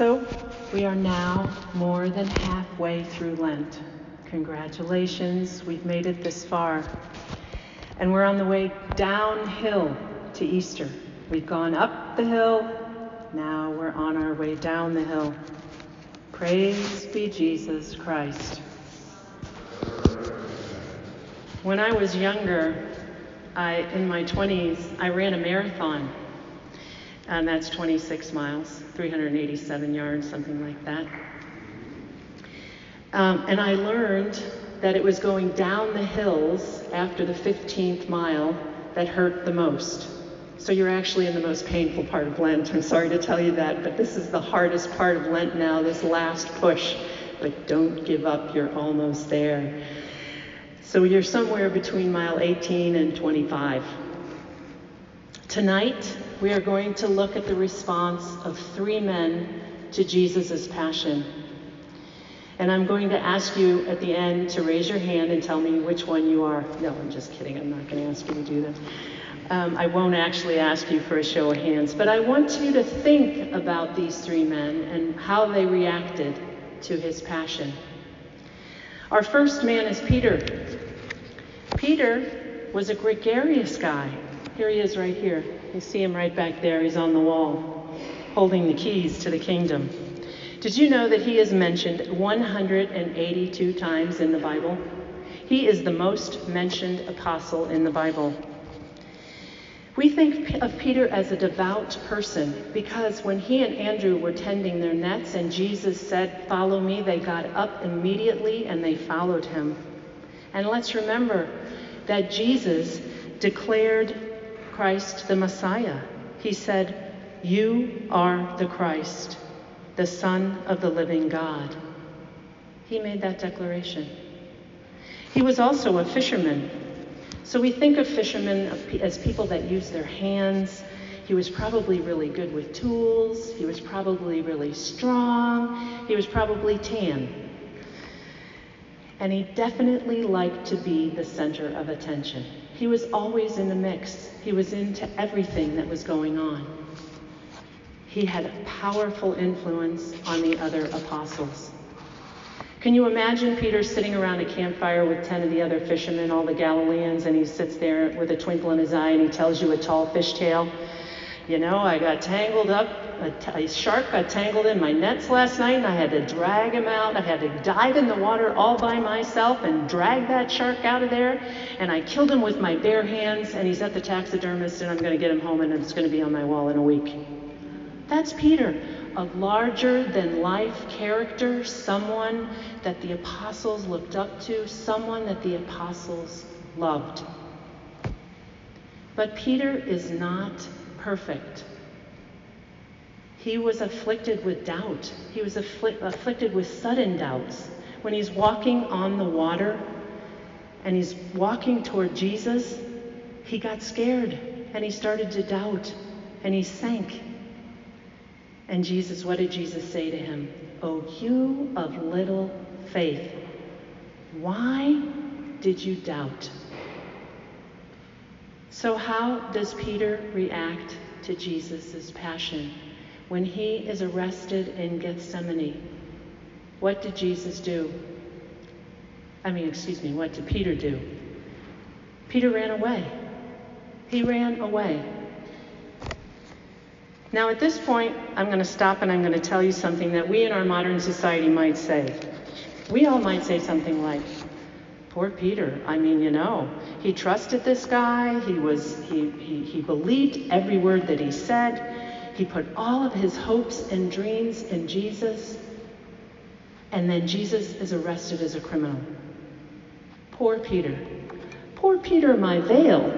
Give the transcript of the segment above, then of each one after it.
So we are now more than halfway through Lent. Congratulations, we've made it this far. And we're on the way downhill to Easter. We've gone up the hill, now we're on our way down the hill. Praise be Jesus Christ. When I was younger, in my 20s, I ran a marathon. And that's 26 miles, 387 yards, something like that. And I learned that it was going down the hills after the 15th mile that hurt the most. So you're actually in the most painful part of Lent. I'm sorry to tell you that, but this is the hardest part of Lent now, this last push. But don't give up, you're almost there. So you're somewhere between mile 18 and 25. Tonight, we are going to look at the response of 3 men to Jesus' passion. And I'm going to ask you at the end to raise your hand and tell me which one you are. No, I'm just kidding. I'm not going to ask you to do that. I won't actually ask you for a show of hands, but I want you to think about these 3 men and how they reacted to his passion. Our first man is Peter. Peter was a gregarious guy. Here he is right here. You see him right back there. He's on the wall, holding the keys to the kingdom. Did you know that he is mentioned 182 times in the Bible? He is the most mentioned apostle in the Bible. We think of Peter as a devout person because when he and Andrew were tending their nets and Jesus said, "Follow me," they got up immediately and they followed him. And let's remember that Jesus declared Christ the Messiah. He said, "You are the Christ, the Son of the living God." He made that declaration. He was also a fisherman. So we think of fishermen as people that use their hands. He was probably really good with tools. He was probably really strong. He was probably tan. And he definitely liked to be the center of attention. He was always in the mix. He was into everything that was going on. He had a powerful influence on the other apostles. Can you imagine Peter sitting around a campfire with 10 of the other fishermen, all the Galileans, and he sits there with a twinkle in his eye and he tells you a tall fish tale? "You know, I got tangled up, a shark got tangled in my nets last night and I had to drag him out. I had to dive in the water all by myself and drag that shark out of there. And I killed him with my bare hands and he's at the taxidermist and I'm going to get him home and it's going to be on my wall in a week." That's Peter, a larger-than-life character, someone that the apostles looked up to, someone that the apostles loved. But Peter is not perfect. He was afflicted with doubt. He was afflicted with sudden doubts. When he's walking on the water and he's walking toward Jesus, he got scared and he started to doubt and he sank. And Jesus, what did Jesus say to him? "Oh, you of little faith, why did you doubt?" So how does Peter react to Jesus' passion? When he is arrested in Gethsemane, what did Jesus do? What did Peter do? Peter ran away. He ran away. Now at this point, I'm going to stop and I'm going to tell you something that we in our modern society might say. We all might say something like, "Poor Peter, he trusted this guy, he believed every word that he said, he put all of his hopes and dreams in Jesus, and then Jesus is arrested as a criminal. Poor Peter. Poor Peter, my veil."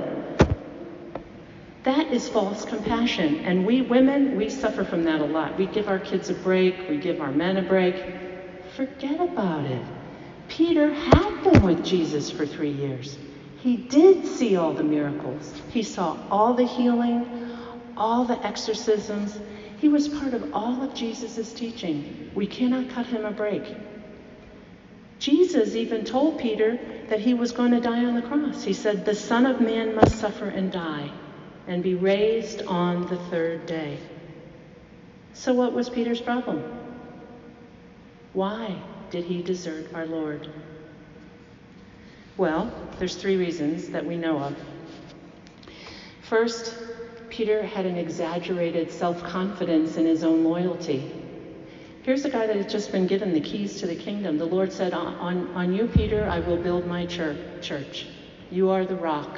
That is false compassion, and we women, we suffer from that a lot. We give our kids a break, we give our men a break. Forget about it. Peter had been with Jesus for 3 years. He did see all the miracles. He saw all the healing, all the exorcisms. He was part of all of Jesus' teaching. We cannot cut him a break. Jesus even told Peter that he was going to die on the cross. He said, "The Son of Man must suffer and die and be raised on the 3rd day." So what was Peter's problem? Why did he desert our Lord? Well, there's 3 reasons that we know of. First, Peter had an exaggerated self-confidence in his own loyalty. Here's a guy that had just been given the keys to the kingdom. The Lord said, on you, Peter, I will build my church. You are the rock.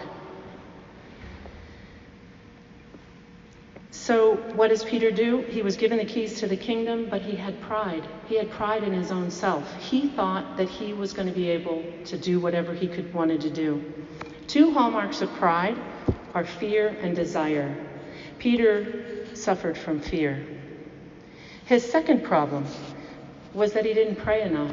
So what does Peter do? He was given the keys to the kingdom, but he had pride. He had pride in his own self. He thought that he was going to be able to do whatever he wanted to do. 2 hallmarks of pride are fear and desire. Peter suffered from fear. His second problem was that he didn't pray enough.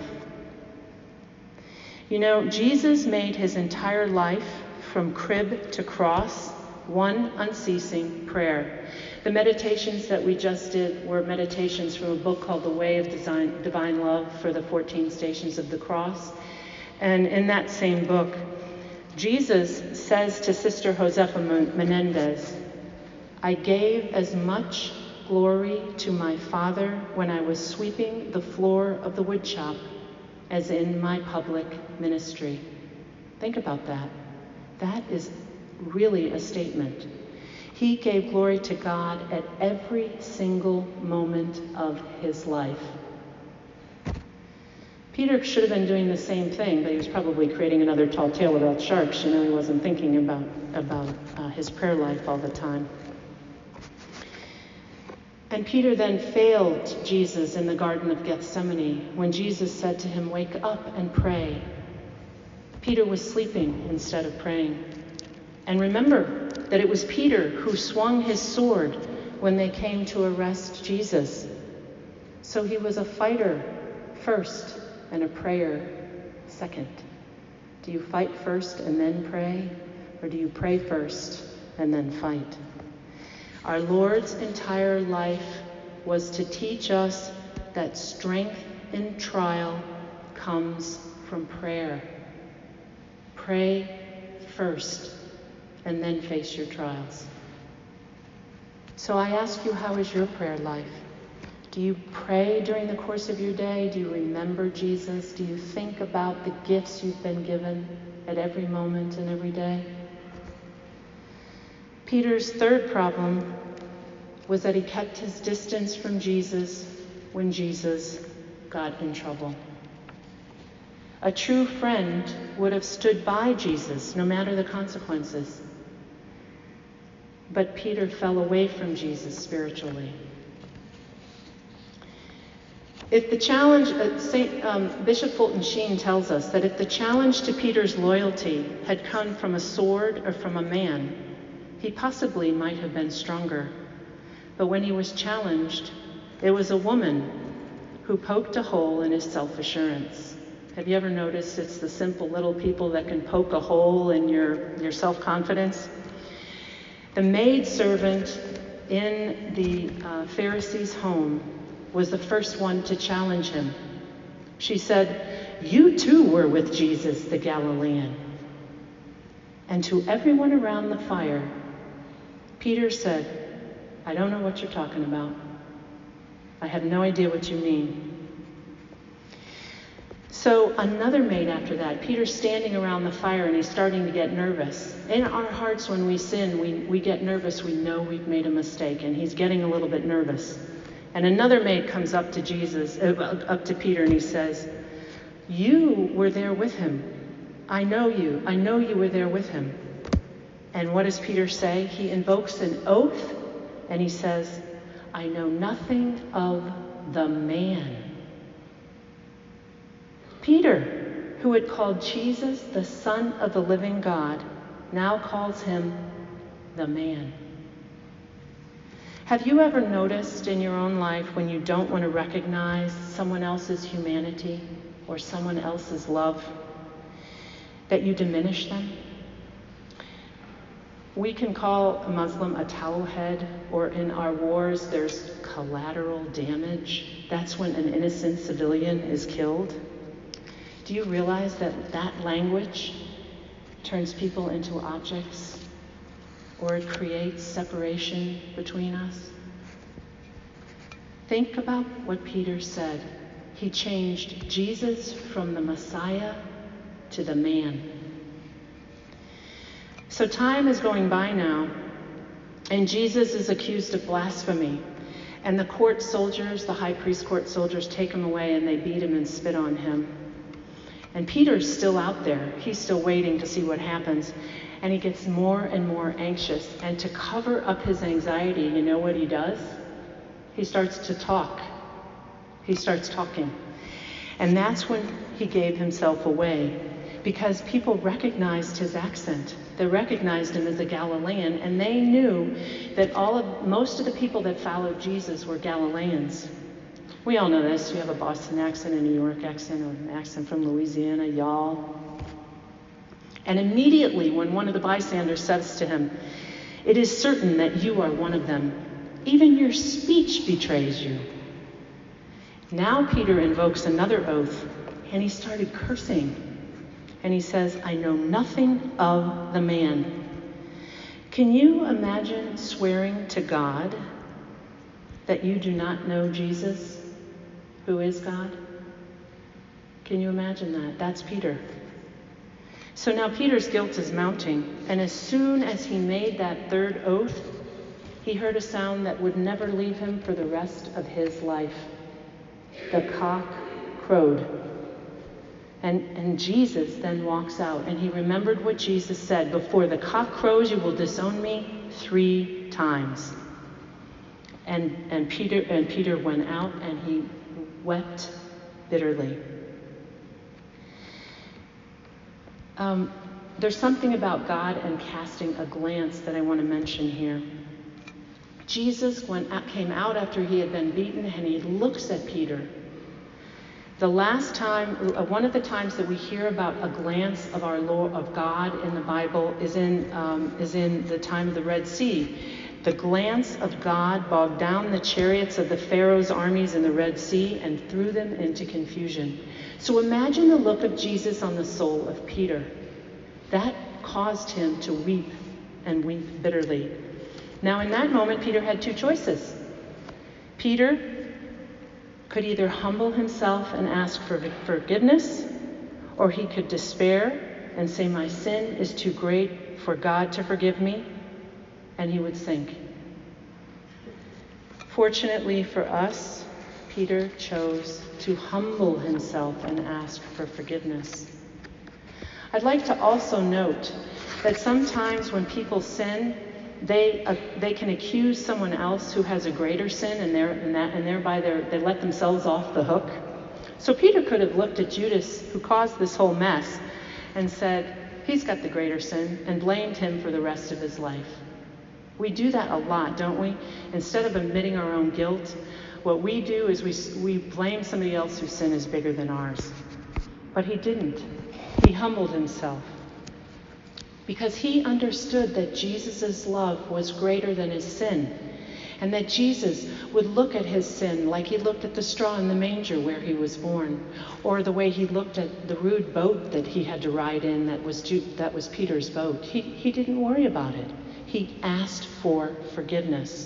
You know, Jesus made his entire life from crib to cross one unceasing prayer. The meditations that we just did were meditations from a book called The Way of Divine Love for the 14 Stations of the Cross. And in that same book, Jesus says to Sister Josefa Menendez, I gave as much glory to my Father when I was sweeping the floor of the woodshop as in my public ministry. Think about that. That is really a statement. He gave glory to God at every single moment of his life. Peter should have been doing the same thing, but he was probably creating another tall tale about sharks. You know, he wasn't thinking about his prayer life all the time. And Peter then failed Jesus in the Garden of Gethsemane when Jesus said to him, wake up and pray. Peter was sleeping instead of praying. And remember that it was Peter who swung his sword when they came to arrest Jesus. So he was a fighter first and a prayer second. Do you fight first and then pray? Or do you pray first and then fight? Our Lord's entire life was to teach us that strength in trial comes from prayer. Pray first and then face your trials. So I ask you, how is your prayer life? Do you pray during the course of your day? Do you remember Jesus? Do you think about the gifts you've been given at every moment and every day? Peter's third problem was that he kept his distance from Jesus when Jesus got in trouble. A true friend would have stood by Jesus no matter the consequences. But Peter fell away from Jesus spiritually. If the challenge, Bishop Fulton Sheen tells us that if the challenge to Peter's loyalty had come from a sword or from a man, he possibly might have been stronger. But when he was challenged, it was a woman who poked a hole in his self-assurance. Have you ever noticed it's the simple little people that can poke a hole in your self-confidence? The maidservant in the Pharisee's home was the first one to challenge him. She said, "You too were with Jesus the Galilean." And to everyone around the fire, Peter said, "I don't know what you're talking about. I have no idea what you mean." So another maid after that, Peter's standing around the fire and he's starting to get nervous. In our hearts when we sin, we get nervous. We know we've made a mistake, and he's getting a little bit nervous. And another maid comes up to Peter, and he says, "You were there with him. I know you. I know you were there with him." And what does Peter say? He invokes an oath, and he says, "I know nothing of the man." Peter, who had called Jesus the Son of the living God, now calls him the man. Have you ever noticed in your own life when you don't want to recognize someone else's humanity or someone else's love, that you diminish them? We can call a Muslim a towelhead, or in our wars there's collateral damage. That's when an innocent civilian is killed. Do you realize that that language turns people into objects, or it creates separation between us? Think about what Peter said. He changed Jesus from the Messiah to the man. So time is going by now, and Jesus is accused of blasphemy. And the court soldiers, the high priest court soldiers, take him away and they beat him and spit on him. And Peter's still out there. He's still waiting to see what happens. And he gets more and more anxious. And to cover up his anxiety, you know what he does? He starts to talk. He starts talking. And that's when he gave himself away, because people recognized his accent. They recognized him as a Galilean, and they knew that most of the people that followed Jesus were Galileans. We all know this. You have a Boston accent, a New York accent, or an accent from Louisiana, y'all. And immediately when one of the bystanders says to him, "It is certain that you are one of them. Even your speech betrays you." Now Peter invokes another oath, and he started cursing. And he says, "I know nothing of the man." Can you imagine swearing to God that you do not know Jesus, who is God? Can you imagine that? That's Peter. So now Peter's guilt is mounting, and as soon as he made that third oath, he heard a sound that would never leave him for the rest of his life. The cock crowed. And Jesus then walks out, and he remembered what Jesus said, "Before the cock crows, you will disown me 3 times." And Peter went out, and he wept bitterly. There's something about God and casting a glance that I want to mention here. Jesus came out after he had been beaten, and he looks at Peter. The last time, one of the times that we hear about a glance of our Lord, of God in the Bible, is in the time of the Red Sea. The glance of God bogged down the chariots of the Pharaoh's armies in the Red Sea and threw them into confusion. So imagine the look of Jesus on the soul of Peter. That caused him to weep and weep bitterly. Now in that moment, Peter had 2 choices. Peter could either humble himself and ask for forgiveness, or he could despair and say, "My sin is too great for God to forgive me," and he would sink. Fortunately for us, Peter chose to humble himself and ask for forgiveness. I'd like to also note that sometimes when people sin, they can accuse someone else who has a greater sin, and thereby they let themselves off the hook. So Peter could have looked at Judas, who caused this whole mess, and said, "He's got the greater sin," and blamed him for the rest of his life. We do that a lot, don't we? Instead of admitting our own guilt, what we do is we blame somebody else whose sin is bigger than ours. But he didn't. He humbled himself, because he understood that Jesus' love was greater than his sin, and that Jesus would look at his sin like he looked at the straw in the manger where he was born, or the way he looked at the rude boat that he had to ride in that was Peter's boat. He didn't worry about it. He asked for forgiveness.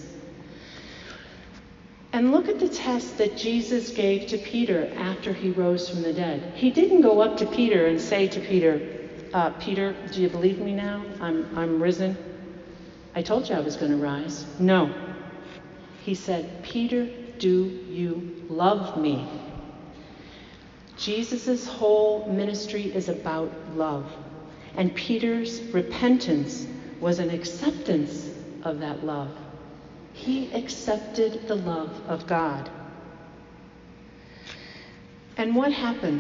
And look at the test that Jesus gave to Peter after he rose from the dead. He didn't go up to Peter and say to Peter, "Peter, do you believe me now? I'm risen. I told you I was going to rise." No. He said, "Peter, do you love me?" Jesus' whole ministry is about love. And Peter's repentance was an acceptance of that love. He accepted the love of God. And what happened?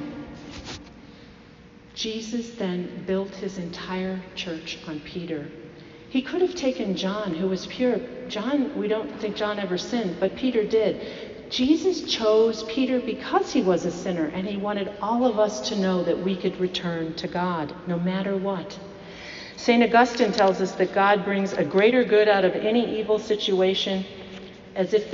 Jesus then built his entire church on Peter. He could have taken John, who was pure. John, we don't think John ever sinned, but Peter did. Jesus chose Peter because he was a sinner, and he wanted all of us to know that we could return to God, no matter what. St. Augustine tells us that God brings a greater good out of any evil situation as if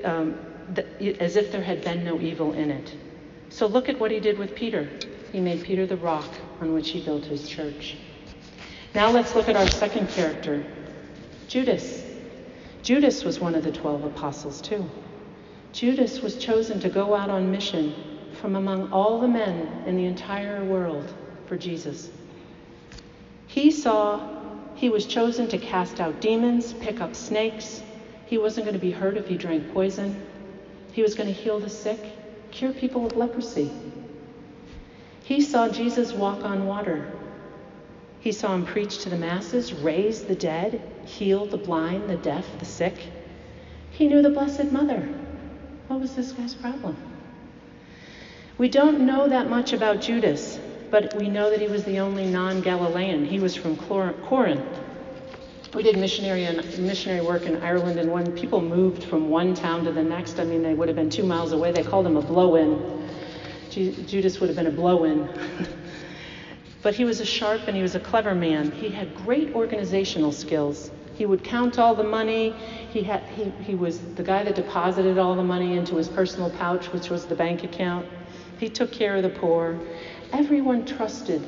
there had been no evil in it. So look at what he did with Peter. He made Peter the rock on which he built his church. Now let's look at our second character, Judas. Judas was one of the 12 apostles too. Judas was chosen to go out on mission from among all the men in the entire world for Jesus. He was chosen to cast out demons, pick up snakes. He wasn't going to be hurt if he drank poison. He was going to heal the sick, cure people of leprosy. He saw Jesus walk on water. He saw him preach to the masses, raise the dead, heal the blind, the deaf, the sick. He knew the Blessed Mother. What was this guy's problem? We don't know that much about Judas, but we know that he was the only non-Galilean. He was from Corinth. We did missionary work in Ireland, and when people moved from one town to the next, they would have been 2 miles away. They called him a blow-in. Judas would have been a blow-in. But he was a sharp and he was a clever man. He had great organizational skills. He would count all the money. He was the guy that deposited all the money into his personal pouch, which was the bank account. He took care of the poor. Everyone trusted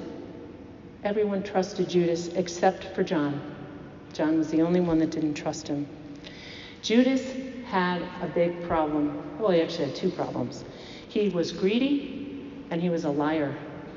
Judas except for John. John was the only one that didn't trust him. Judas had a big problem. Well, he actually had 2 problems. He was greedy and he was a liar.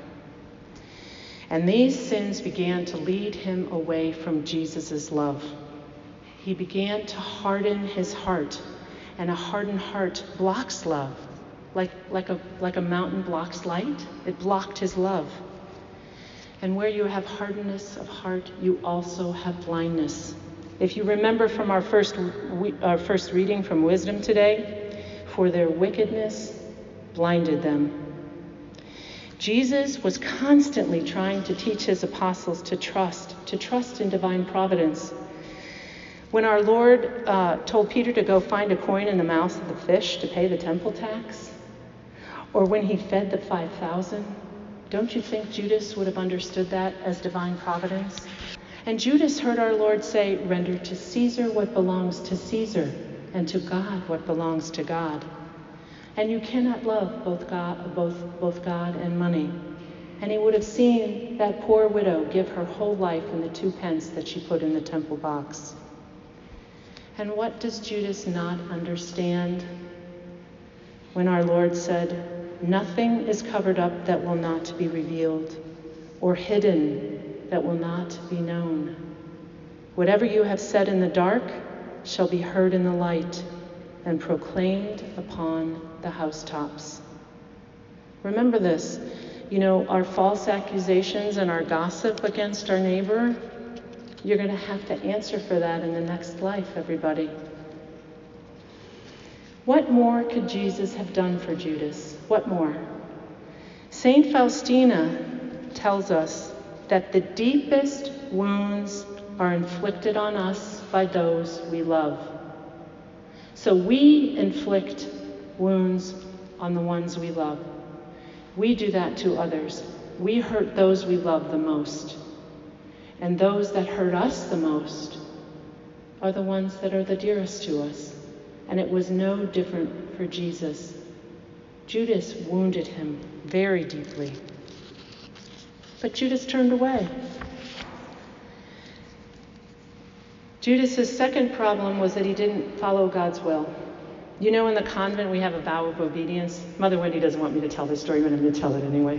And these sins began to lead him away from Jesus' love. He began to harden his heart, and a hardened heart blocks love. Like a mountain blocks light, it blocked his love. And where you have hardness of heart, you also have blindness. If you remember from our first reading from Wisdom today, for their wickedness blinded them. Jesus was constantly trying to teach his apostles to trust in divine providence. When our Lord told Peter to go find a coin in the mouth of the fish to pay the temple tax, or when he fed the 5,000, don't you think Judas would have understood that as divine providence? And Judas heard our Lord say, "Render to Caesar what belongs to Caesar, and to God what belongs to God." And you cannot love both God and money. And he would have seen that poor widow give her whole life in the 2 pence that she put in the temple box. And what does Judas not understand? When our Lord said, "Nothing is covered up that will not be revealed, or hidden that will not be known. Whatever you have said in the dark shall be heard in the light, and proclaimed upon the housetops." Remember this. Our false accusations and our gossip against our neighbor, you're going to have to answer for that in the next life, everybody. What more could Jesus have done for Judas? What more? Saint Faustina tells us that the deepest wounds are inflicted on us by those we love. So we inflict wounds on the ones we love. We do that to others. We hurt those we love the most. And those that hurt us the most are the ones that are the dearest to us. And it was no different for Jesus. Judas wounded him very deeply. But Judas turned away. Judas's second problem was that he didn't follow God's will. In the convent we have a vow of obedience. Mother Wendy doesn't want me to tell this story, but I'm going to tell it anyway.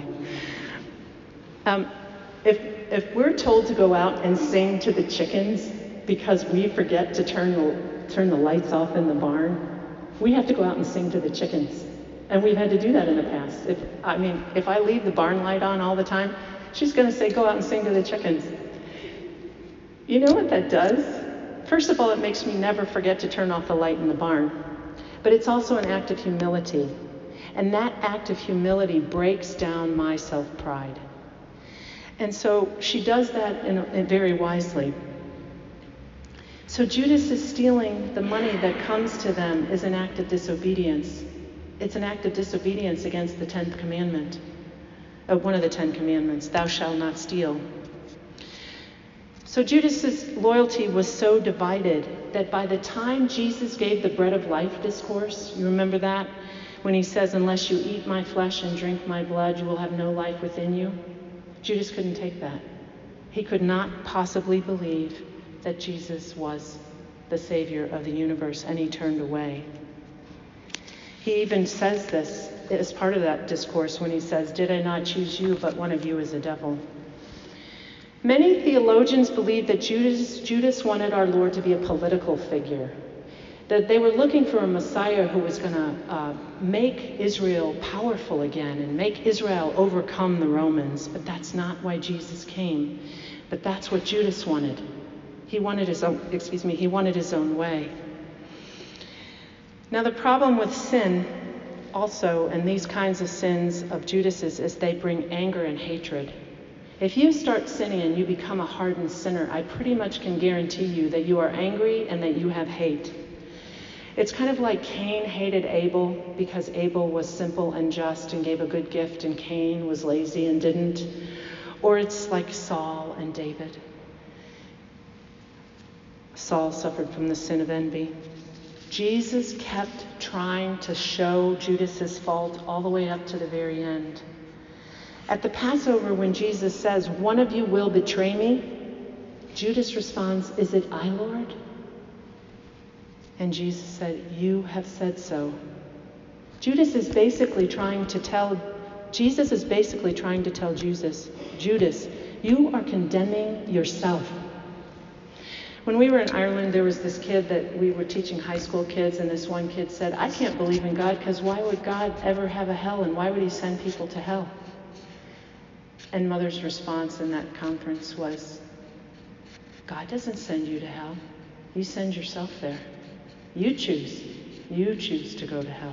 If we're told to go out and sing to the chickens because we forget to turn the lights off in the barn, we have to go out and sing to the chickens. And we've had to do that in the past. If I leave the barn light on all the time, she's going to say, "Go out and sing to the chickens." You know what that does? First of all, it makes me never forget to turn off the light in the barn. But it's also an act of humility. And that act of humility breaks down my self-pride. And so she does that very wisely. So Judas is stealing the money that comes to them is an act of disobedience. It's an act of disobedience against the 10th commandment, one of the 10 commandments, "Thou shalt not steal." So Judas's loyalty was so divided that by the time Jesus gave the bread of life discourse, you remember that? When he says, "Unless you eat my flesh and drink my blood, you will have no life within you." Judas couldn't take that. He could not possibly believe that Jesus was the Savior of the universe, and he turned away. He even says this as part of that discourse when he says, "Did I not choose you, but one of you is a devil?" Many theologians believe that Judas wanted our Lord to be a political figure, that they were looking for a Messiah who was going to make Israel powerful again and make Israel overcome the Romans. But that's not why Jesus came. But that's what Judas wanted. He wanted his own way. Now the problem with sin also, and these kinds of sins of Judas's, is they bring anger and hatred. If you start sinning and you become a hardened sinner, I pretty much can guarantee you that you are angry and that you have hate. It's kind of like Cain hated Abel because Abel was simple and just and gave a good gift, and Cain was lazy and didn't. Or it's like Saul and David. Saul suffered from the sin of envy. Jesus kept trying to show Judas's fault all the way up to the very end. At the Passover, when Jesus says, "One of you will betray me," Judas responds, "Is it I, Lord?" And Jesus said, "You have said so." Jesus is basically trying to tell Judas, you are condemning yourself. When we were in Ireland, there was this kid that we were teaching high school kids, and this one kid said, "I can't believe in God because why would God ever have a hell, and why would he send people to hell?" And Mother's response in that conference was, "God doesn't send you to hell. You send yourself there. You choose. You choose to go to hell."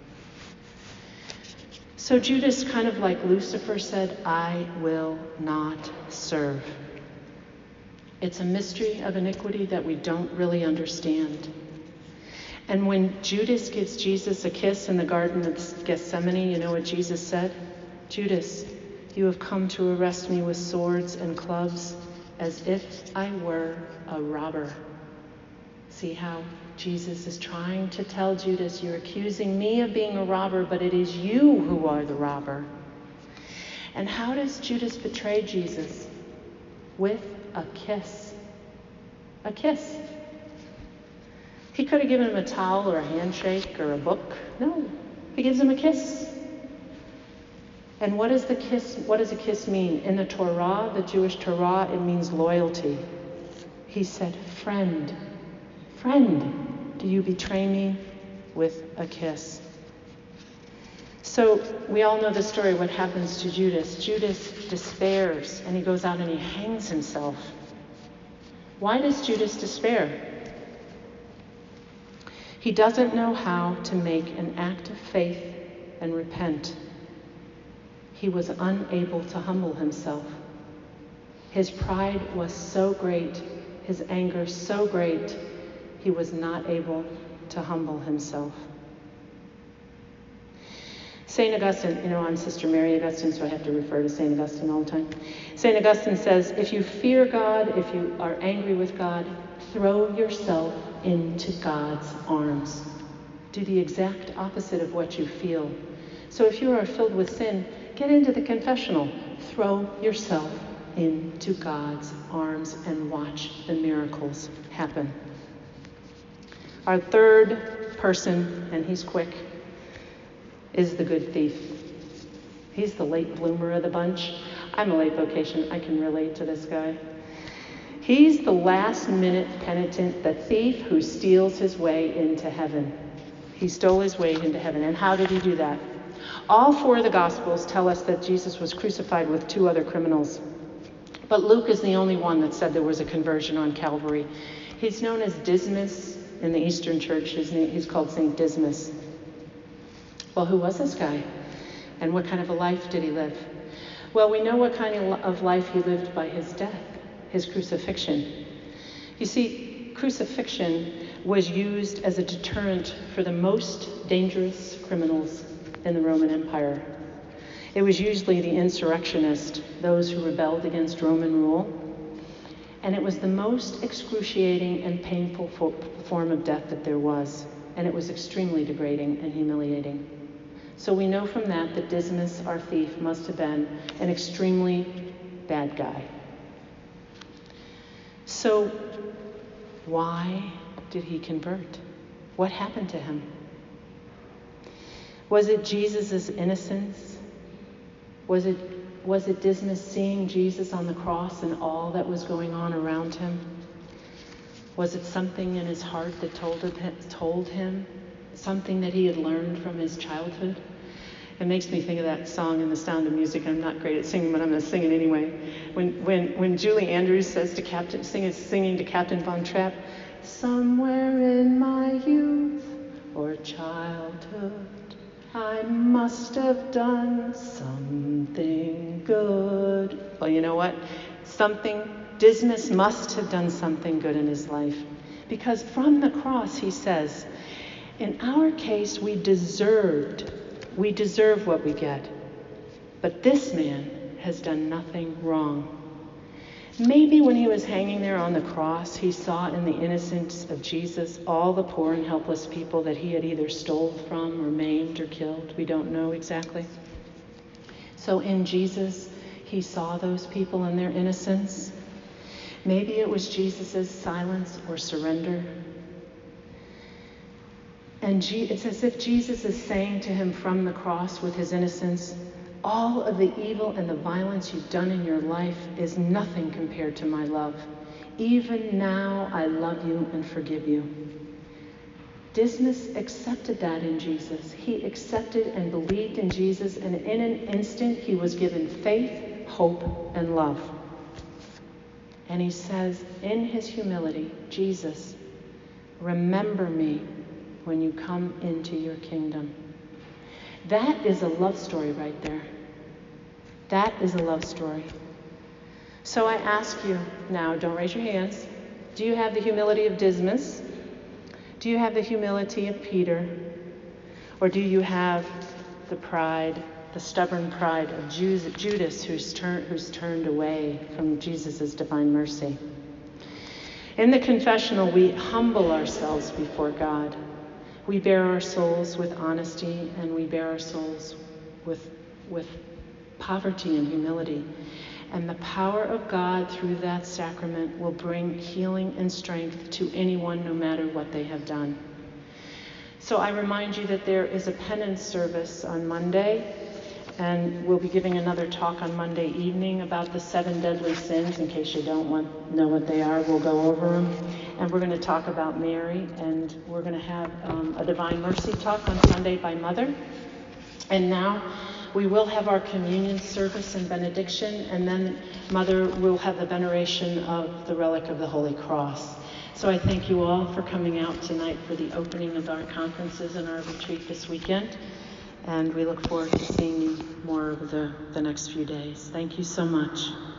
So Judas, kind of like Lucifer, said, "I will not serve." It's a mystery of iniquity that we don't really understand. And when Judas gives Jesus a kiss in the Garden of Gethsemane, you know what Jesus said? "Judas, you have come to arrest me with swords and clubs as if I were a robber." See how Jesus is trying to tell Judas, you're accusing me of being a robber, but it is you who are the robber. And how does Judas betray Jesus? With a kiss. A kiss. He could have given him a towel or a handshake or a book. No, he gives him a kiss. And what does a kiss mean? In the Torah, the Jewish Torah, it means loyalty. He said, "Friend, do you betray me?" With a kiss. So we all know the story, what happens to Judas. Judas despairs, and he goes out and he hangs himself. Why does Judas despair? He doesn't know how to make an act of faith and repent. He was unable to humble himself. His pride was so great, his anger so great, he was not able to humble himself. St. Augustine, I'm Sister Mary Augustine, so I have to refer to St. Augustine all the time. St. Augustine says, if you fear God, if you are angry with God, throw yourself into God's arms. Do the exact opposite of what you feel. So if you are filled with sin, get into the confessional. Throw yourself into God's arms and watch the miracles happen. Our third person, and he's quick, is the good thief. He's the late bloomer of the bunch. I'm a late vocation. I can relate to this guy. He's the last-minute penitent, the thief who steals his way into heaven. He stole his way into heaven. And how did he do that? All four of the Gospels tell us that Jesus was crucified with two other criminals. But Luke is the only one that said there was a conversion on Calvary. He's known as Dismas in the Eastern Church. He's called St. Dismas. Well, who was this guy? And what kind of a life did he live? Well, we know what kind of life he lived by his death, his crucifixion. You see, crucifixion was used as a deterrent for the most dangerous criminals in the Roman Empire. It was usually the insurrectionists, those who rebelled against Roman rule. And it was the most excruciating and painful form of death that there was. And it was extremely degrading and humiliating. So we know from that Dismas, our thief, must have been an extremely bad guy. So why did he convert? What happened to him? Was it Jesus' innocence? Was it Dismas seeing Jesus on the cross and all that was going on around him? Was it something in his heart that told him something that he had learned from his childhood? It makes me think of that song in The Sound of Music. I'm not great at singing, but I'm going to sing it anyway. When Julie Andrews says singing to Captain Von Trapp, somewhere in my youth or childhood, I must have done something good. Well, you know what? Dismas must have done something good in his life. Because from the cross, he says, in our case, we deserve what we get. But this man has done nothing wrong. Maybe when he was hanging there on the cross, he saw in the innocence of Jesus all the poor and helpless people that he had either stole from or maimed or killed. We don't know exactly. So in Jesus, he saw those people in their innocence. Maybe it was Jesus' silence or surrender. And it's as if Jesus is saying to him from the cross with his innocence, all of the evil and the violence you've done in your life is nothing compared to my love. Even now, I love you and forgive you. Dismas accepted that in Jesus. He accepted and believed in Jesus, and in an instant, he was given faith, hope, and love. And he says in his humility, Jesus, remember me when you come into your kingdom. That is a love story right there. That is a love story. So I ask you now, don't raise your hands. Do you have the humility of Dismas? Do you have the humility of Peter? Or do you have the pride, the stubborn pride of Judas who's turned away from Jesus' divine mercy? In the confessional, we humble ourselves before God. We bare our souls with honesty, and we bare our souls with poverty and humility. And the power of God through that sacrament will bring healing and strength to anyone, no matter what they have done. So I remind you that there is a penance service on Monday, and we'll be giving another talk on Monday evening about the 7 deadly sins. In case you don't know what they are, we'll go over them. And we're going to talk about Mary, and we're going to have a Divine Mercy talk on Sunday by Mother. And now we will have our communion service and benediction, and then Mother will have the veneration of the relic of the Holy Cross. So I thank you all for coming out tonight for the opening of our conferences and our retreat this weekend. And we look forward to seeing you more over the next few days. Thank you so much.